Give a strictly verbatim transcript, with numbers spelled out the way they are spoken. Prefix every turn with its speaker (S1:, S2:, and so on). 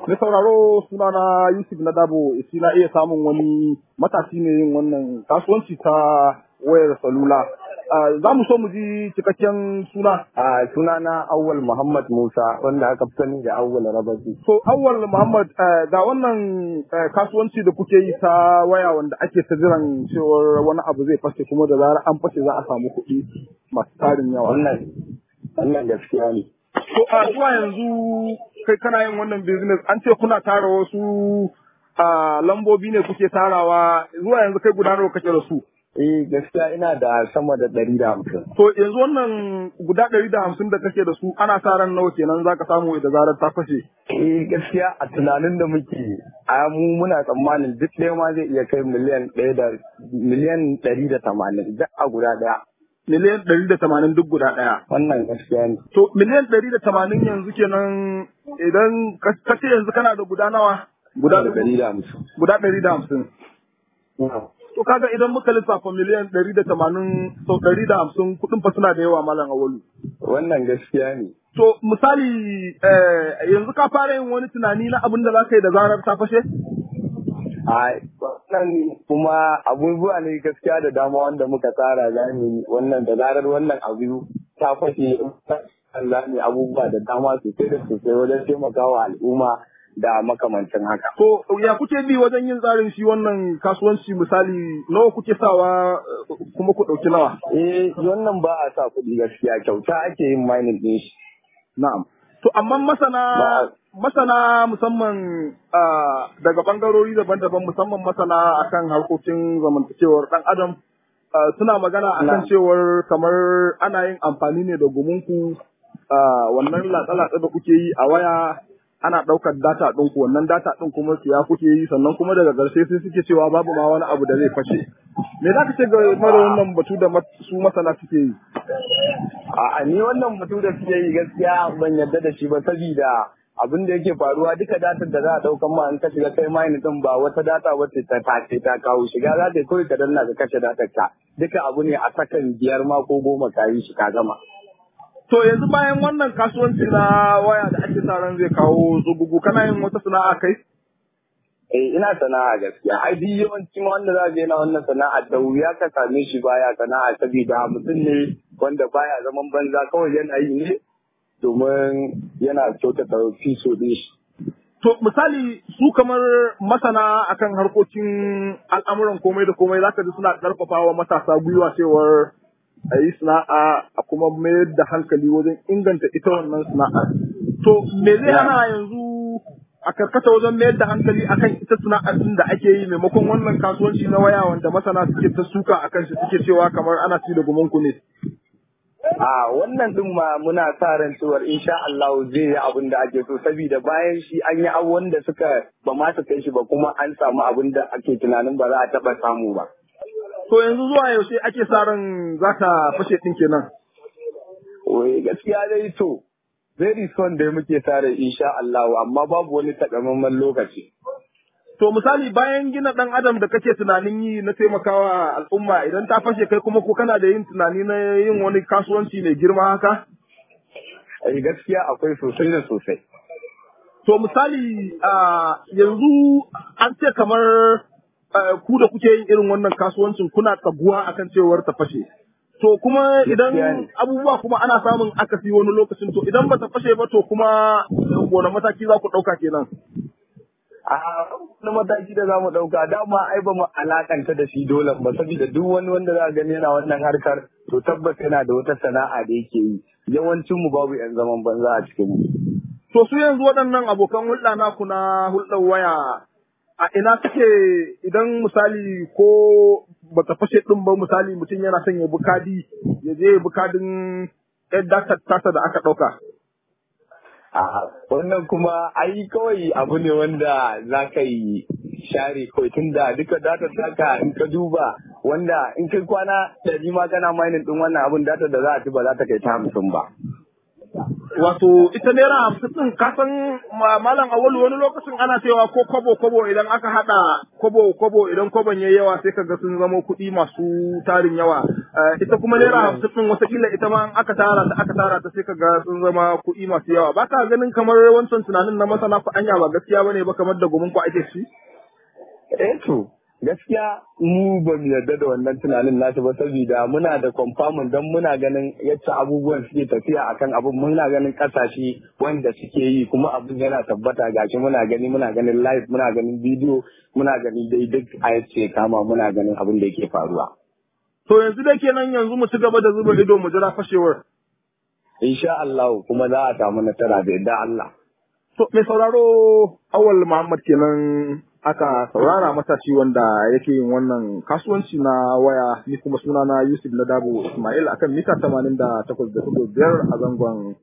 S1: Mai sauraro sunana Yusuf na Dabo, isi na iya samun wani matashi ne yin wannan kasuwanci ta wayar salula. Za mu so mu ji cikakken suna.
S2: A sunana Awwal Muhammad Musa wanda aka fi sani da Awwal Rabasi.
S1: So Awwal Muhammad ga wannan kasuwanci da kuke yi ta waya wanda ake ta jiran cewar wani abu zai fashe kuma da zarar an fashe za a samu kuɗi masu tarin yawa.
S2: Wannan wannan gaskiya ne.
S1: So a zuwa yanzu kai kana yin wannan business an ce kuna tara wasu lambobi ne kuke tarawa zuwa yanzu kai guda nawa kake da su?
S2: Eh gaskiya ina da sama da ɗari da hamsin.
S1: To yanzu wannan guda ɗari da hamsin da kake da su ana sa ran nawa kenan za ka samu da zarar ta fashe?
S2: Eh gaskiya a tunanin da muke a mu muna tsammanin duk ɗaya ma zai iya kai miliyan ɗaya da miliyan ɗari da tamanin duk a guda ɗaya.
S1: Miliyan ɗari da tamanin duk guda ɗaya.
S2: Wannan gaskiya ne.
S1: To miliyan ɗari da tamanin yanzu kenan idan ka ce yanzu kana da guda nawa?
S2: Guda ɗari da hamsin.
S1: Guda ɗari da hamsin. To kaga idan muka lissafa miliyan ɗari da tamanin sau ɗari da hamsin kuɗin fa suna da yawa malam Awalu.
S2: Wannan gaskiya ne.
S1: To misali yanzu ka fara yin wani tunani na abin da za ka yi da zarar ta fashe?
S2: A wannan kuma abubuwa ne gaskiya da dama wanda muka tsara zani wannan da zarar wannan abu ta fashe zani abubuwa da dama sosai da sosai wajen taimakawa al'umma da makamancin haka.
S1: To ya kuke bi wajen yin tsarin shi wannan kasuwanci misali nawa kuke sawa kuma ku ɗauki nawa?
S2: Eh wannan ba a sa kuɗi gaskiya kyauta ake yin mining ɗin shi.
S1: Na'am. To amma masana masana musamman daga bangarori daban-daban musamman masana akan harkokin zamantakewar ɗan adam suna magana akan cewar kamar ana yin amfani ne da guminku wannan latsa-latsa da kuke yi a waya ana ɗaukar data ɗin ku wannan data ɗin kuma siya kuke yi sannan kuma daga ƙarshe sai suke cewa babu ma wani abu da zai fashe. Me za ka ce ga mara wannan batu da su masana suke yi?
S2: A'a ni wannan batu da suke yi gaskiya ban yarda da shi ba saboda abin da yake faruwa duka datar da za a ɗaukan ma in ka shiga kai mine din ba wata data wacce ta tace ta kawo shiga za ta kawai ka danna ka kashe datar ka duka abu ne a sakan biyar ma ko goma ka yi shi ka gama.
S1: To yanzu bayan wannan kasuwanci na waya da ake sa ran zai kawo tsugugu kana yin wata sana'a kai?
S2: Eh ina sana'a gaskiya. Ai duk yawanci ma wanda za ka yana wannan sana'a da wuya ka same shi baya sana'a saboda mutum ne wanda baya zaman banza kawai yana yi ne domin yana kyautata fiso din shi.
S1: To misali su kamar masana akan harkokin al'amuran komai da komai zaka ji suna karfafawa matasa gwiwa cewar a yi sana'a a kuma mayar da hankali wajen inganta ita wannan sana'a. To me zai hana yanzu a karkata wajen mayar da hankali akan ita sana'ar din da ake yi maimakon wannan kasuwanci na waya wanda masana suke ta suka akan shi suke cewa kamar ana ci da gumanku ne.
S2: A wannan din ma muna sa ran cewar insha Allah zai yi abin da ake so saboda bayan shi an yi abubuwan da suka ba ma su kai shi ba kuma an samu abin da ake tunanin ba za a taɓa samu ba.
S1: To yanzu zuwa yaushe ake sa ran za ka fashe ɗin kenan?
S2: Wai gaskiya dai to, very soon dai muke sa ran insha Allah amma babu wani takamaiman lokaci.
S1: To misali bayan gina ɗan adam da kake tunanin yi na taimakawa al'umma idan ta fashe kai kuma ko kana da yin tunani na yin wani kasuwanci mai girma haka?
S2: Ai gaskiya akwai sosai da sosai.
S1: To misali yanzu an ce kamar ku da kuke yin irin wannan kasuwancin kuna tsaguwa akan cewar ta fashe. To kuma idan abubuwa kuma ana samun akasi wani lokacin to idan ba ta fashe ba to kuma wani mataki za ku ɗauka kenan?
S2: A wani mataki da za mu ɗauka dama ai ba mu alakanta da shi dole ba saboda duk wani wanda za a gani yana wannan harkar to tabbas yana da wata sana'a da yake yi yawancin mu babu yan zaman banza a cikin mu.
S1: To su yanzu waɗannan abokan hulɗa naku na hulɗar waya a ina suke idan misali ko bata fashe ɗin ba misali mutum yana son ya bi kadi ya je ya bi kadin yadda tasa da aka ɗauka.
S2: A wannan kuma ai kawai abu ne wanda za ka yi share kawai tun da duka datar taka in ka duba wanda in kai kwana ɗari ma kana mainin ɗin wannan abun datar da za a ci ba za ta kai ta hamsin ba.
S1: Wato ita naira hamsin ɗin kasan malam Awalu wani lokacin ana cewa ko kobo kobo idan aka haɗa kobo kobo idan kobon yayi yawa sai kaga sun zama kuɗi masu tarin yawa. Ita kuma naira hamsin ɗin watakila ita ma aka tara ta aka tara ta sai kaga sun zama kuɗi masu yawa. Ba ka ganin kamar wancan tunanin na masana ku anya ba gaskiya bane ba kamar da gumin ku ake shi?
S2: Eh to gaskiya mu ba mu yarda da wannan tunanin nasu ba saboda muna da kwamfamin don muna ganin yadda abubuwan suke tafiya akan abin muna ganin kasashe wanda suke yi kuma abin yana tabbata gashi muna gani muna ganin live muna ganin bidiyo muna gani dai duk a yace kama muna ganin abin da yake faruwa.
S1: To yanzu da kenan yanzu mu ci gaba da zuba ido mu jira fashewar.
S2: Insha Allah kuma za a samu nasara da yadda Allah.
S1: To mai sauraro Awal Muhammad kenan aka saurara matashi wanda yake yin wannan kasuwanci na waya, ni kuma sunana Yusuf Nadabo Ismail akan mita tamanin da takwas da biyar a zangon